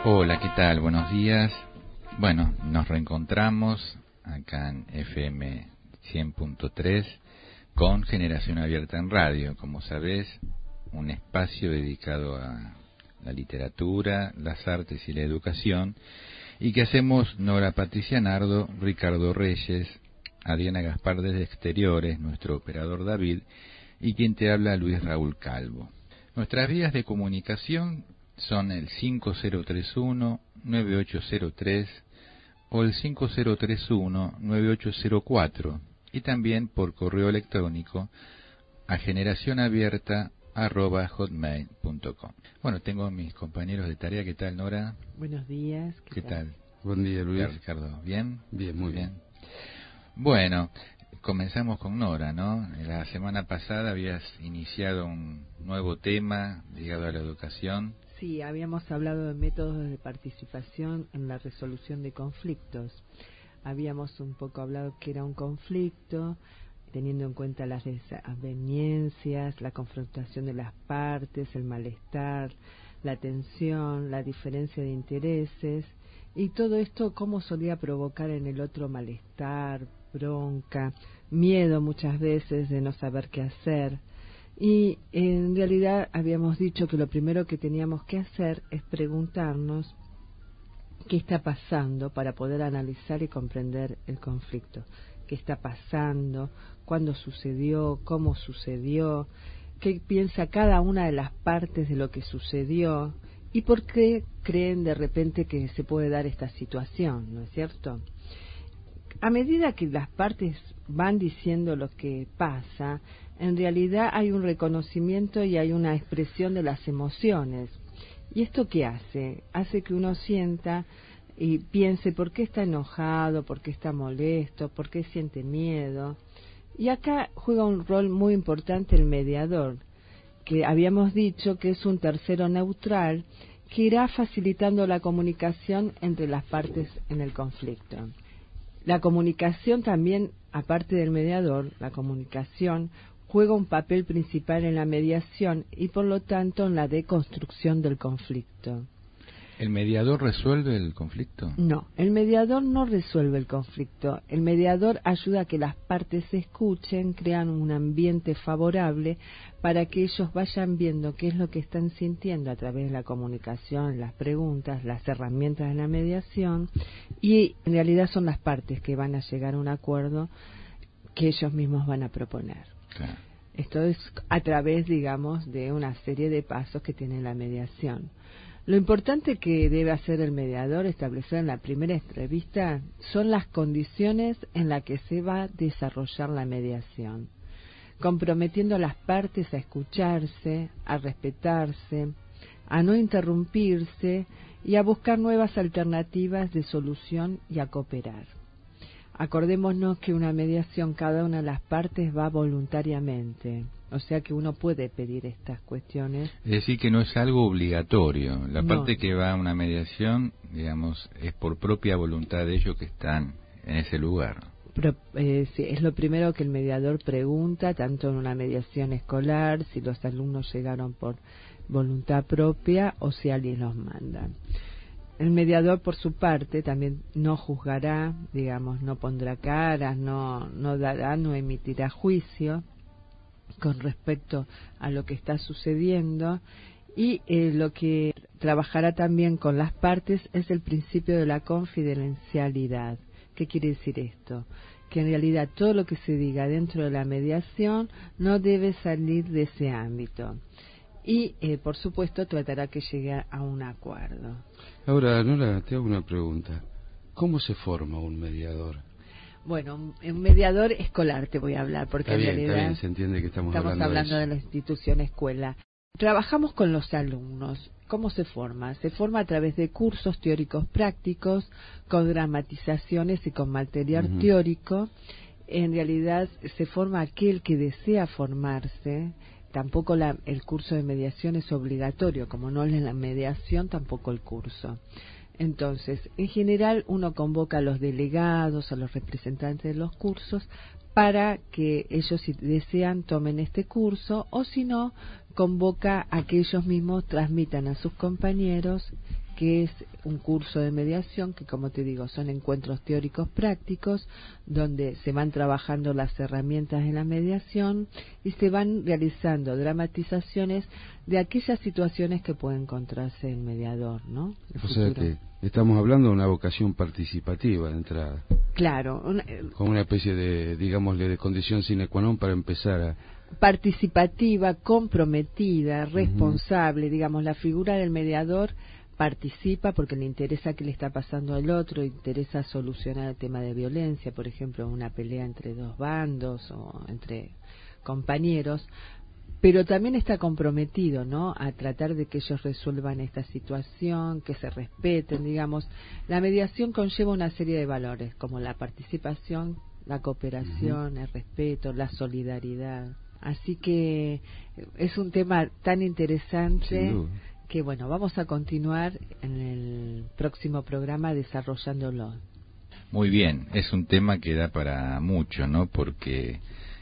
Hola, ¿qué tal? Buenos días. Bueno, nos reencontramos acá en FM 100.3 con Generación Abierta en Radio. Como sabés, un espacio dedicado a la literatura, las artes y la educación, y que hacemos Nora Patricia Nardo, Ricardo Reyes, Adriana Gaspar desde Exteriores, nuestro operador David, y quien te habla, Luis Raúl Calvo. Nuestras vías de comunicación son el 5031-9803 o el 5031-9804 y también por correo electrónico a generacionabierta@hotmail.com. Bueno, tengo a mis compañeros de tarea. ¿Qué tal, Nora? Buenos días. ¿Qué tal? Buen día, Luis. Ricardo, ¿bien? Bien, muy bien. Bueno, comenzamos con Nora, ¿no? La semana pasada habías iniciado un nuevo tema ligado a la educación. Sí, habíamos hablado de métodos de participación en la resolución de conflictos. Habíamos un poco hablado que era un conflicto, teniendo en cuenta las desavenencias, la confrontación de las partes, el malestar, la tensión, la diferencia de intereses, y todo esto cómo solía provocar en el otro malestar, bronca, miedo muchas veces de no saber qué hacer. Y en realidad habíamos dicho que lo primero que teníamos que hacer es preguntarnos qué está pasando para poder analizar y comprender el conflicto. ¿Qué está pasando? ¿Cuándo sucedió? ¿Cómo sucedió? ¿Qué piensa cada una de las partes de lo que sucedió? ¿Y por qué creen de repente que se puede dar esta situación? ¿No es cierto? A medida que las partes van diciendo lo que pasa, en realidad hay un reconocimiento y hay una expresión de las emociones. ¿Y esto qué hace? Hace que uno sienta y piense por qué está enojado, por qué está molesto, por qué siente miedo. Y acá juega un rol muy importante el mediador, que habíamos dicho que es un tercero neutral que irá facilitando la comunicación entre las partes en el conflicto. La comunicación también, aparte del mediador, la comunicación juega un papel principal en la mediación y por lo tanto en la deconstrucción del conflicto. ¿El mediador resuelve el conflicto? No, el mediador no resuelve el conflicto. El mediador ayuda a que las partes se escuchen, crean un ambiente favorable para que ellos vayan viendo qué es lo que están sintiendo a través de la comunicación, las preguntas, las herramientas de la mediación, y en realidad son las partes que van a llegar a un acuerdo que ellos mismos van a proponer. Claro. Esto es a través, digamos, de una serie de pasos que tiene la mediación. Lo importante que debe hacer el mediador, establecer en la primera entrevista, son las condiciones en las que se va a desarrollar la mediación, comprometiendo a las partes a escucharse, a respetarse, a no interrumpirse y a buscar nuevas alternativas de solución y a cooperar. Acordémonos que una mediación cada una de las partes va voluntariamente, o sea que uno puede pedir estas cuestiones. Es decir, que no es algo obligatorio. La No. parte que va a una mediación, digamos, es por propia voluntad de ellos que están en ese lugar. Pero, sí, es lo primero que el mediador pregunta, tanto en una mediación escolar, si los alumnos llegaron por voluntad propia o si alguien los manda. El mediador, por su parte, también no juzgará, digamos, no pondrá caras, no dará, no emitirá juicio con respecto a lo que está sucediendo, y lo que trabajará también con las partes es el principio de la confidencialidad. ¿Qué quiere decir esto? Que en realidad todo lo que se diga dentro de la mediación no debe salir de ese ámbito. Y, por supuesto, tratará que llegue a un acuerdo. Ahora, Nora, te hago una pregunta. ¿Cómo se forma un mediador? Bueno, un mediador escolar te voy a hablar, porque Está en bien, realidad se entiende que estamos hablando de la institución escuela. Trabajamos con los alumnos. ¿Cómo se forma? Se forma a través de cursos teóricos prácticos, con dramatizaciones y con material teórico. En realidad se forma aquel que desea formarse. Tampoco el curso de mediación es obligatorio, como no es la mediación, tampoco el curso. Entonces, en general uno convoca a los delegados, a los representantes de los cursos, para que ellos, si desean, tomen este curso, o si no, convoca a que ellos mismos transmitan a sus compañeros qué es un curso de mediación, que como te digo, son encuentros teóricos prácticos, donde se van trabajando las herramientas de la mediación y se van realizando dramatizaciones de aquellas situaciones que puede encontrarse el mediador, ¿no? O sea que estamos hablando de una vocación participativa de entrada. Claro. Como una especie de, digámosle, de condición sine qua non para empezar a... Participativa, comprometida, responsable, digamos, la figura del mediador participa porque le interesa qué le está pasando al otro, le interesa solucionar el tema de violencia, por ejemplo, una pelea entre dos bandos o entre compañeros, pero también está comprometido, ¿no?, a tratar de que ellos resuelvan esta situación, que se respeten, digamos. La mediación conlleva una serie de valores, como la participación, la cooperación, el respeto, la solidaridad. Así que es un tema tan interesante que, bueno, vamos a continuar en el próximo programa desarrollándolo. Muy bien, es un tema que da para mucho, ¿no? Porque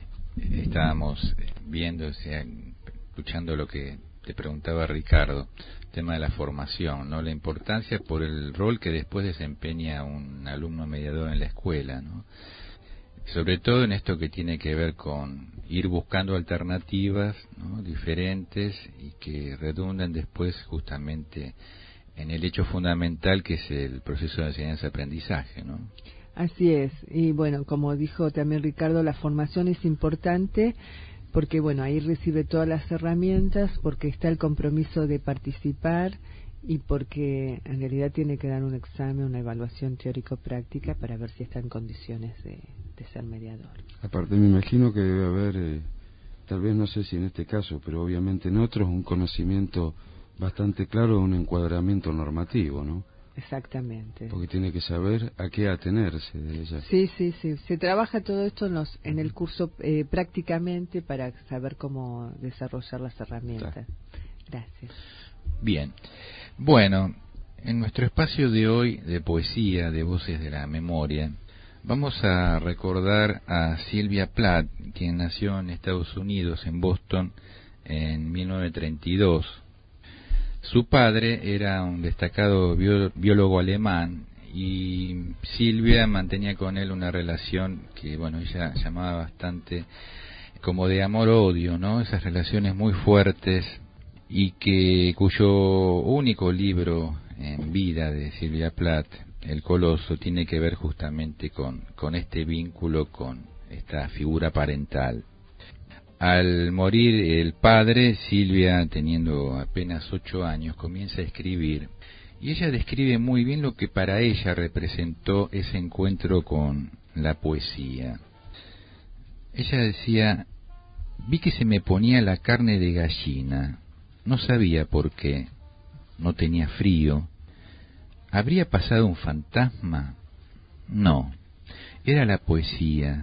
estábamos viendo, o sea, escuchando lo que te preguntaba Ricardo, el tema de la formación, ¿no? La importancia por el rol que después desempeña un alumno mediador en la escuela, ¿no? Sobre todo en esto que tiene que ver con ir buscando alternativas, ¿no?, diferentes y que redundan después justamente en el hecho fundamental que es el proceso de enseñanza-aprendizaje, ¿no? Así es, y bueno, como dijo también Ricardo, la formación es importante porque, bueno, ahí recibe todas las herramientas, porque está el compromiso de participar y porque en realidad tiene que dar un examen, una evaluación teórico-práctica para ver si está en condiciones de ser mediador. Aparte me imagino que debe haber, tal vez no sé si en este caso, pero obviamente en otros, un conocimiento bastante claro de un encuadramiento normativo, ¿no? Exactamente. Porque tiene que saber a qué atenerse de ella. Sí. Se trabaja todo esto en el curso prácticamente para saber cómo desarrollar las herramientas. Claro. Gracias. Bien. Bueno, en nuestro espacio de hoy de poesía, de Voces de la Memoria, vamos a recordar a Sylvia Plath, quien nació en Estados Unidos, en Boston, en 1932. Su padre era un destacado biólogo alemán y Silvia mantenía con él una relación que, bueno, ella llamaba bastante como de amor-odio, ¿no? Esas relaciones muy fuertes y cuyo único libro en vida de Sylvia Plath, El Coloso, tiene que ver justamente con este vínculo, con esta figura parental. Al morir el padre, Silvia, teniendo apenas 8 años, comienza a escribir, y ella describe muy bien lo que para ella representó ese encuentro con la poesía. Ella decía: vi que se me ponía la carne de gallina, no sabía por qué, no tenía frío. ¿Habría pasado un fantasma? No, era la poesía.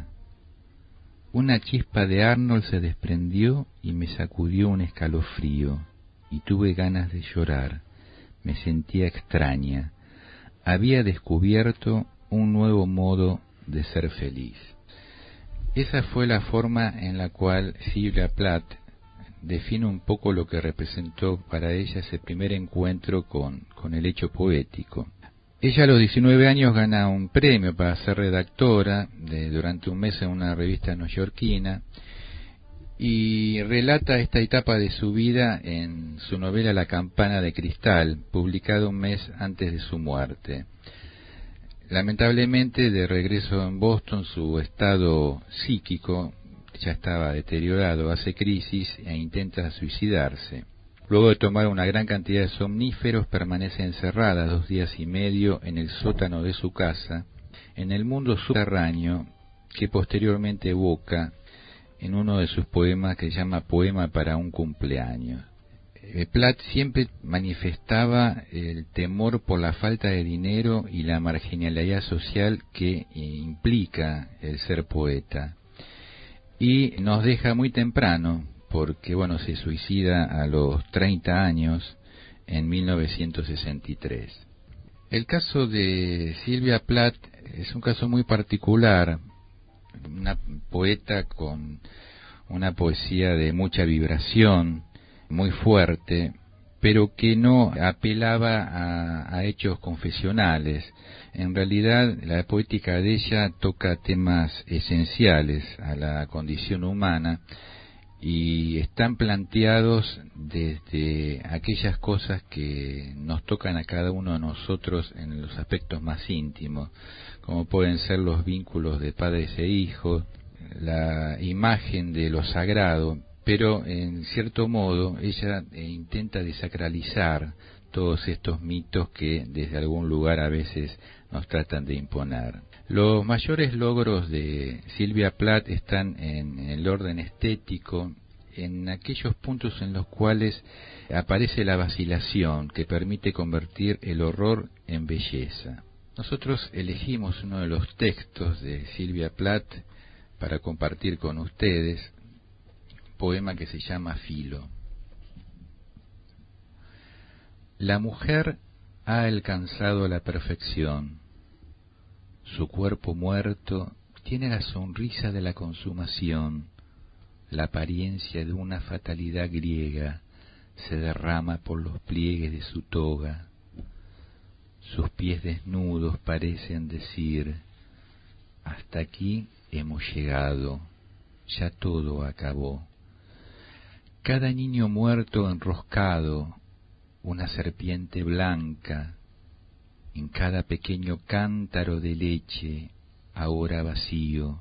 Una chispa de Arnold se desprendió y me sacudió un escalofrío, y tuve ganas de llorar. Me sentía extraña. Había descubierto un nuevo modo de ser feliz. Esa fue la forma en la cual Sylvia Plath define un poco lo que representó para ella ese primer encuentro con el hecho poético. Ella a los 19 años gana un premio para ser redactora durante un mes en una revista neoyorquina y relata esta etapa de su vida en su novela La campana de cristal, publicada un mes antes de su muerte. Lamentablemente, de regreso en Boston, su estado psíquico ya estaba deteriorado, hace crisis e intenta suicidarse. Luego de tomar una gran cantidad de somníferos, permanece encerrada 2 días y medio en el sótano de su casa, en el mundo subterráneo que posteriormente evoca en uno de sus poemas que se llama Poema para un cumpleaños. Plath siempre manifestaba el temor por la falta de dinero y la marginalidad social que implica el ser poeta. Y nos deja muy temprano, porque bueno, se suicida a los 30 años en 1963. El caso de Sylvia Plath es un caso muy particular, una poeta con una poesía de mucha vibración, muy fuerte, pero que no apelaba a hechos confesionales. En realidad, la poética de ella toca temas esenciales a la condición humana y están planteados desde aquellas cosas que nos tocan a cada uno de nosotros en los aspectos más íntimos, como pueden ser los vínculos de padres e hijos, la imagen de lo sagrado, pero en cierto modo ella intenta desacralizar todos estos mitos que desde algún lugar a veces nos tratan de imponer. Los mayores logros de Sylvia Plath están en el orden estético, en aquellos puntos en los cuales aparece la vacilación que permite convertir el horror en belleza. Nosotros elegimos uno de los textos de Sylvia Plath para compartir con ustedes, un poema que se llama Filo. La mujer ha alcanzado la perfección. Su cuerpo muerto tiene la sonrisa de la consumación. La apariencia de una fatalidad griega se derrama por los pliegues de su toga. Sus pies desnudos parecen decir: hasta aquí hemos llegado, ya todo acabó. Cada niño muerto enroscado, una serpiente blanca, en cada pequeño cántaro de leche, ahora vacío.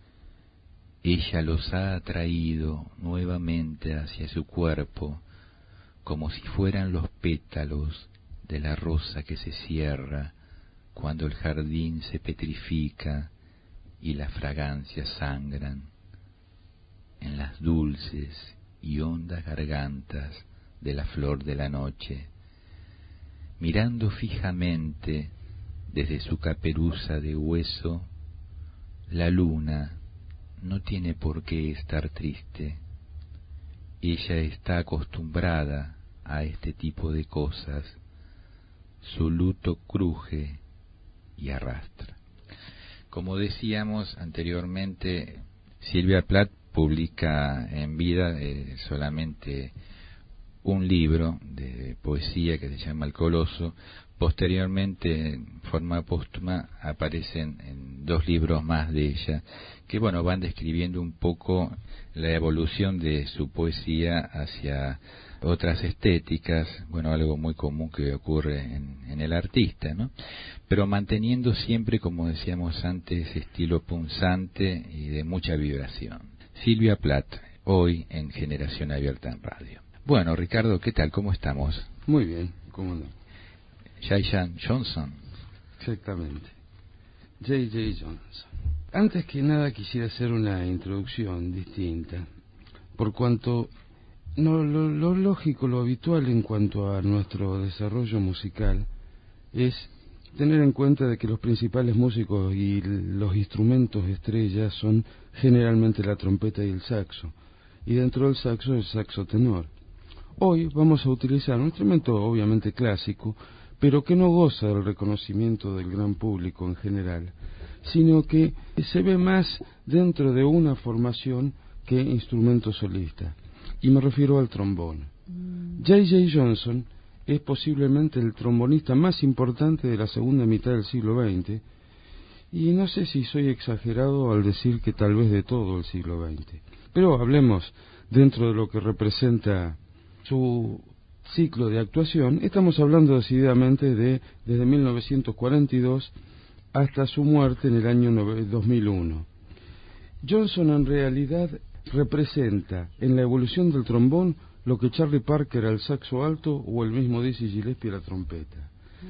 Ella los ha atraído nuevamente hacia su cuerpo, como si fueran los pétalos de la rosa que se cierra cuando el jardín se petrifica y las fragancias sangran en las dulces y hondas gargantas de la flor de la noche. Mirando fijamente desde su caperuza de hueso, la luna no tiene por qué estar triste. Ella está acostumbrada a este tipo de cosas. Su luto cruje y arrastra. Como decíamos anteriormente, Sylvia Plath publica en vida solamente un libro de poesía que se llama El Coloso. Posteriormente, en forma póstuma, aparecen en 2 libros más de ella, que van describiendo un poco la evolución de su poesía hacia otras estéticas, algo muy común que ocurre en el artista, ¿no? Pero manteniendo siempre, como decíamos antes, estilo punzante y de mucha vibración. Sylvia Plath, hoy en Generación Abierta en Radio. Bueno, Ricardo, ¿qué tal? ¿Cómo estamos? Muy bien, ¿cómo no? J.J. Johnson. Exactamente. J.J. Johnson. Antes que nada quisiera hacer una introducción distinta, por cuanto lo lógico, lo habitual en cuanto a nuestro desarrollo musical es tener en cuenta de que los principales músicos y los instrumentos estrellas son generalmente la trompeta y el saxo, y dentro del saxo el saxo tenor. Hoy vamos a utilizar un instrumento obviamente clásico, pero que no goza del reconocimiento del gran público en general, sino que se ve más dentro de una formación que instrumento solista, y me refiero al trombón. J.J. Johnson es posiblemente el trombonista más importante de la segunda mitad del siglo XX, y no sé si soy exagerado al decir que tal vez de todo el siglo XX, pero hablemos dentro de lo que representa su ciclo de actuación. Estamos hablando decididamente desde 1942 hasta su muerte en el año 2001. Johnson en realidad representa en la evolución del trombón lo que Charlie Parker al saxo alto o el mismo Dizzy Gillespie a la trompeta.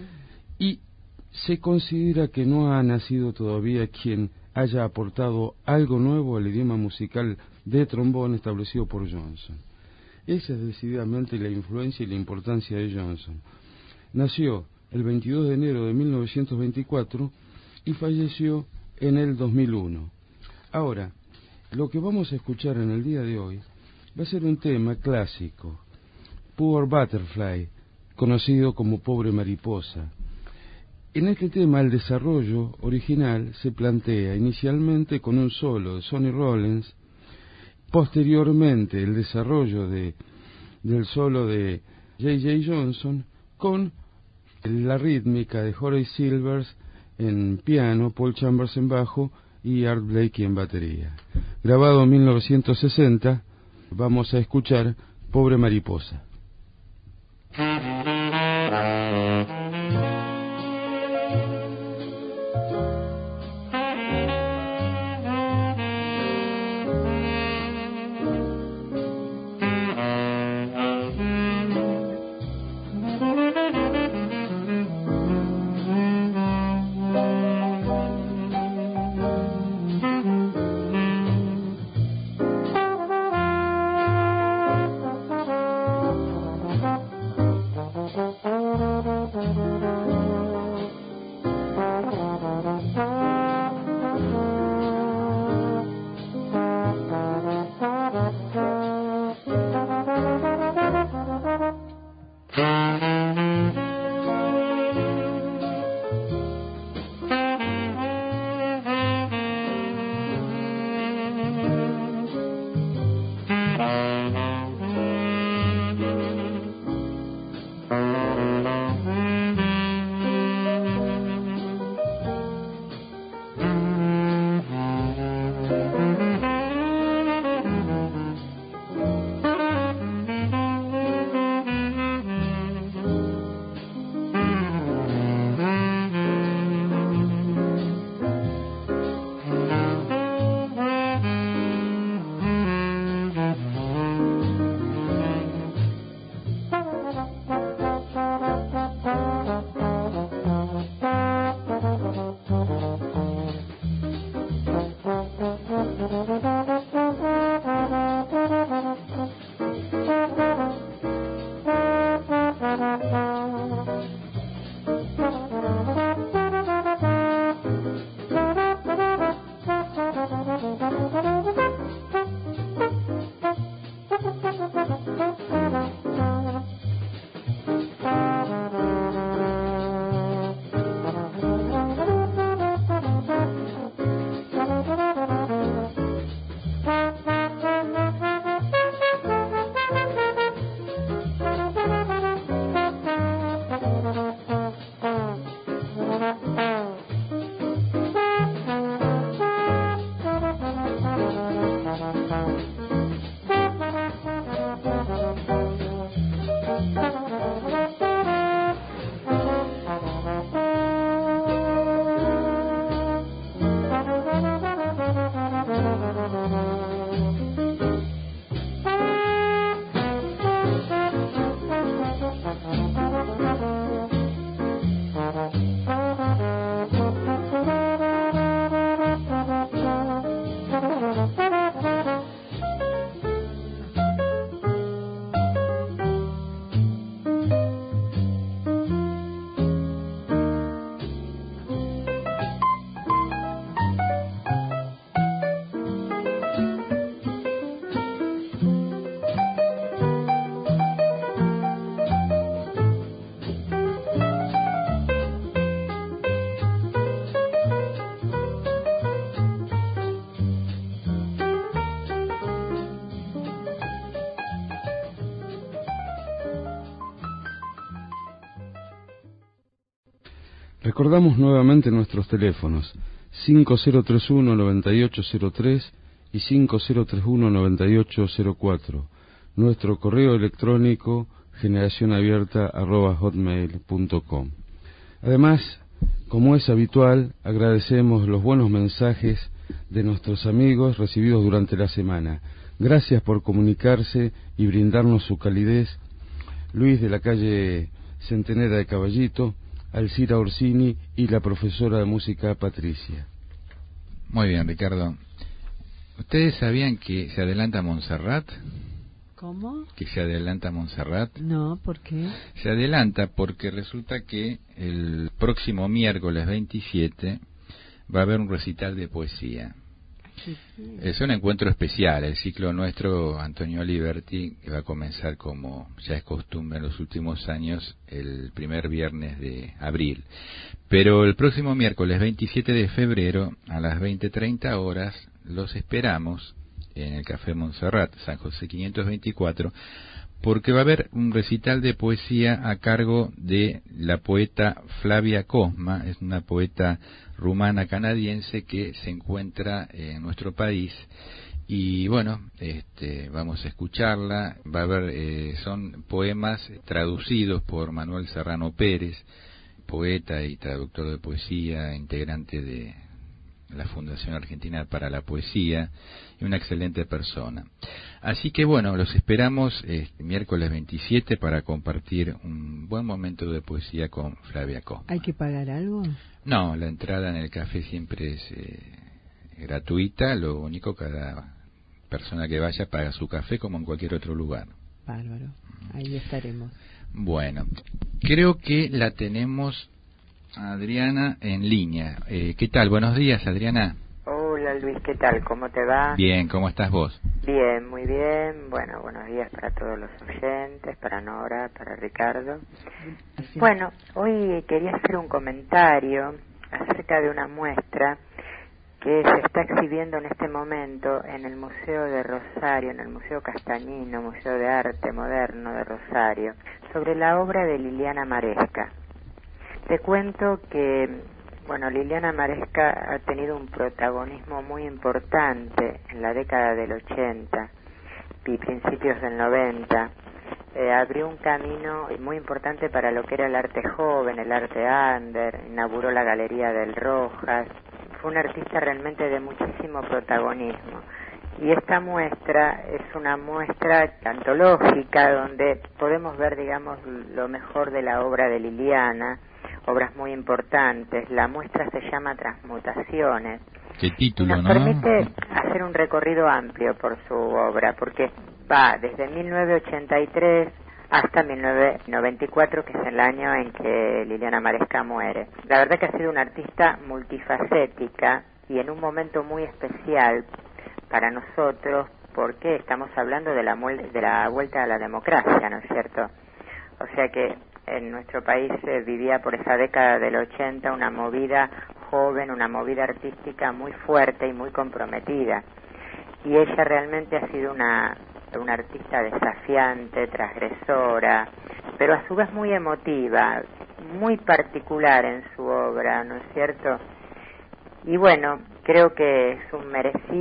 Y se considera que no ha nacido todavía quien haya aportado algo nuevo al idioma musical de trombón establecido por Johnson. Esa es decididamente la influencia y la importancia de Johnson. Nació el 22 de enero de 1924 y falleció en el 2001. Ahora, lo que vamos a escuchar en el día de hoy va a ser un tema clásico, Poor Butterfly, conocido como Pobre Mariposa. En este tema el desarrollo original se plantea inicialmente con un solo de Sonny Rollins. Posteriormente, el desarrollo del solo de J.J. Johnson, con la rítmica de Horace Silvers en piano, Paul Chambers en bajo y Art Blakey en batería. Grabado en 1960, vamos a escuchar Pobre Mariposa. Recordamos nuevamente nuestros teléfonos 5031-9803 y 5031-9804, nuestro correo electrónico generacionabierta@hotmail.com. Además, como es habitual, agradecemos los buenos mensajes de nuestros amigos recibidos durante la semana. Gracias por comunicarse y brindarnos su calidez. Luis de la calle Centenera de Caballito, Alcira Orsini y la profesora de música Patricia. Muy bien, Ricardo. ¿Ustedes sabían que se adelanta Montserrat? ¿Cómo? ¿Que se adelanta Montserrat? No, ¿por qué? Se adelanta porque resulta que el próximo miércoles 27 va a haber un recital de poesía. Sí. Es un encuentro especial, el ciclo nuestro, Antonio Liberti, que va a comenzar como ya es costumbre en los últimos años, el primer viernes de abril. Pero el próximo miércoles 27 de febrero, a las 20:30 horas, los esperamos en el Café Montserrat, San José 524, porque va a haber un recital de poesía a cargo de la poeta Flavia Cosma, es una poeta rumana canadiense que se encuentra en nuestro país. Y bueno, vamos a escucharla. Va a haber, son poemas traducidos por Manuel Serrano Pérez, poeta y traductor de poesía, integrante de la Fundación Argentina para la Poesía, y una excelente persona. Así que bueno, los esperamos miércoles 27 para compartir un buen momento de poesía con Flavia Cosma. ¿Hay que pagar algo? No, la entrada en el café siempre es gratuita, lo único, cada persona que vaya paga su café como en cualquier otro lugar. Bárbaro, ahí estaremos. Bueno, creo que la tenemos a Adriana en línea. ¿Qué tal? Buenos días, Adriana. Hola Luis, ¿qué tal? ¿Cómo te va? Bien, ¿cómo estás vos? Bien, muy bien. Bueno, buenos días para todos los oyentes, para Nora, para Ricardo. Así. Bueno, hoy quería hacer un comentario acerca de una muestra que se está exhibiendo en este momento en el Museo de Rosario, en el Museo Castañino, Museo de Arte Moderno de Rosario, sobre la obra de Liliana Maresca. Te cuento que, bueno, Liliana Maresca ha tenido un protagonismo muy importante en la década del 80 y principios del 90. Abrió un camino muy importante para lo que era el arte joven, el arte under, inauguró la Galería del Rojas. Fue una artista realmente de muchísimo protagonismo. Y esta muestra es una muestra antológica donde podemos ver, digamos, lo mejor de la obra de Liliana, obras muy importantes. La muestra se llama Transmutaciones. ¿Qué título, nos no? permite hacer un recorrido amplio por su obra, porque va desde 1983 hasta 1994, que es el año en que Liliana Maresca muere. La verdad que ha sido una artista multifacética y en un momento muy especial para nosotros, porque estamos hablando de la vuelta a la democracia, ¿no es cierto? O sea que en nuestro país vivía por esa década del 80 una movida joven, una movida artística muy fuerte y muy comprometida. Y ella realmente ha sido una artista desafiante, transgresora, pero a su vez muy emotiva, muy particular en su obra, ¿no es cierto? Y bueno, creo que es un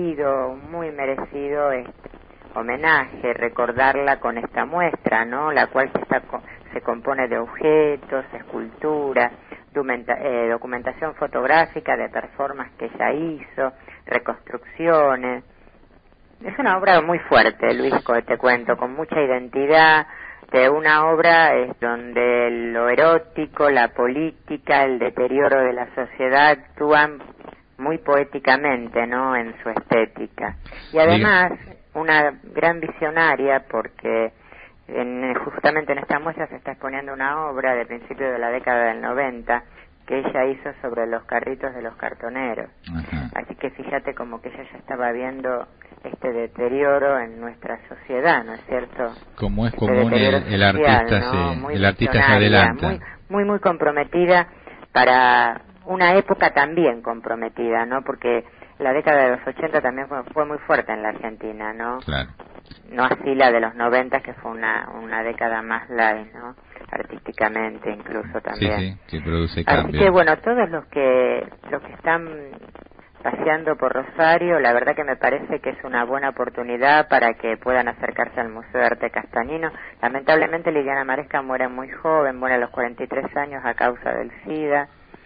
muy merecido homenaje, recordarla con esta muestra, ¿no? La cual se compone de objetos, esculturas, documentación fotográfica de performances que ella hizo, reconstrucciones. Es una obra muy fuerte, Luis, te cuento, con mucha identidad, de una obra donde lo erótico, la política, el deterioro de la sociedad actúan muy poéticamente, ¿no?, en su estética. Y además, una gran visionaria, porque justamente en esta muestra se está exponiendo una obra de principio de la década del 90 que ella hizo sobre los carritos de los cartoneros. Ajá. Así que fíjate como que ella ya estaba viendo este deterioro en nuestra sociedad, ¿no es cierto? Como es común, el artista, ¿no? el artista se adelanta. Muy comprometida para una época también comprometida, ¿no? Porque la década de los 80 también fue muy fuerte en la Argentina, ¿no? Claro. No así la de los 90, que fue una década más light, ¿no? Artísticamente incluso también. Sí, que produce cambio. Así que bueno, todos los que están paseando por Rosario, la verdad que me parece que es una buena oportunidad para que puedan acercarse al Museo de Arte Castañino. Lamentablemente Liliana Maresca muere muy joven, muere a los 43 años a causa del SIDA.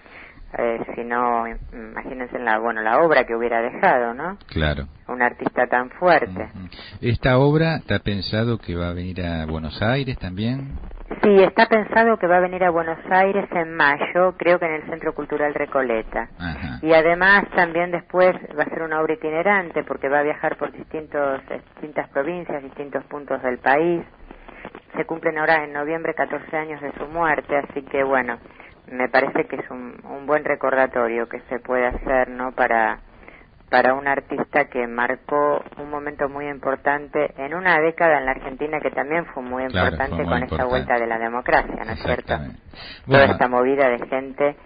Si no, imagínense la obra que hubiera dejado, ¿no? Claro. Un artista tan fuerte. ¿Esta obra está pensado que va a venir a Buenos Aires también? Sí, está pensado que va a venir a Buenos Aires en mayo, creo que en el Centro Cultural Recoleta. Ajá. Y además también después va a ser una obra itinerante porque va a viajar por distintas provincias, distintos puntos del país. Se cumplen ahora en noviembre 14 años de su muerte, así que bueno, me parece que es un buen recordatorio que se puede hacer, ¿no?, para un artista que marcó un momento muy importante en una década en la Argentina que también fue muy importante con esta vuelta de la democracia, ¿no es cierto? Bueno. Toda esta movida de gente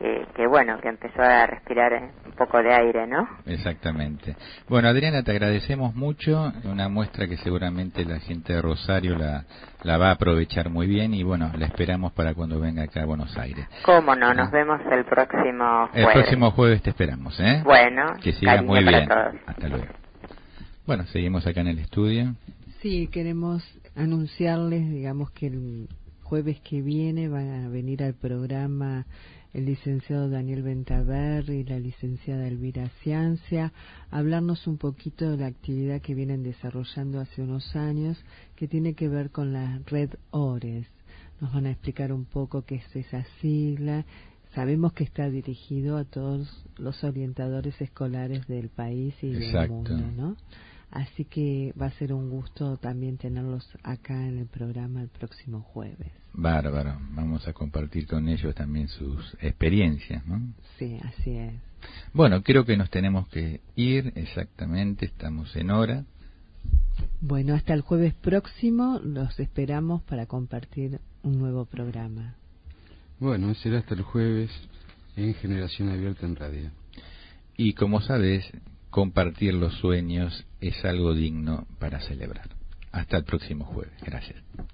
que bueno, que empezó a respirar un poco de aire, ¿no? Exactamente. Bueno, Adriana, te agradecemos mucho, una muestra que seguramente la gente de Rosario la va a aprovechar muy bien y bueno, la esperamos para cuando venga acá a Buenos Aires. ¿Cómo no? Nos vemos el próximo jueves. El próximo jueves te esperamos, ¿eh? Bueno, que sigas muy bien. todos. Hasta luego. Bueno, seguimos acá en el estudio. Sí, queremos anunciarles, digamos, que el jueves que viene van a venir al programa el licenciado Daniel Bentaver y la licenciada Elvira Ciancia, hablarnos un poquito de la actividad que vienen desarrollando hace unos años, que tiene que ver con la red ORES. Nos van a explicar un poco qué es esa sigla. Sabemos que está dirigido a todos los orientadores escolares del país y del mundo, ¿no? Así que va a ser un gusto también tenerlos acá en el programa el próximo jueves. Bárbaro, vamos a compartir con ellos también sus experiencias, ¿no? Sí, así es. Bueno, creo que nos tenemos que ir, exactamente, estamos en hora. Bueno, hasta el jueves próximo los esperamos para compartir un nuevo programa. Bueno, será hasta el jueves en Generación Abierta en Radio. Y como sabes, compartir los sueños es algo digno para celebrar. Hasta el próximo jueves. Gracias.